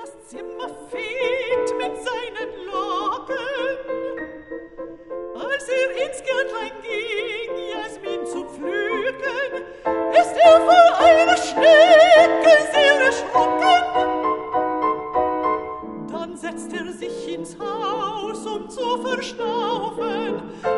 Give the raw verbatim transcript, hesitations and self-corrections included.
das Zimmer fegt mit seinen Locken. Als er ins Gärtlein ging, Jasmin zu pflücken, ist er vor einer Schnecke sehr erschrocken. Dann setzt er sich ins Haus, um zu verschnaufen,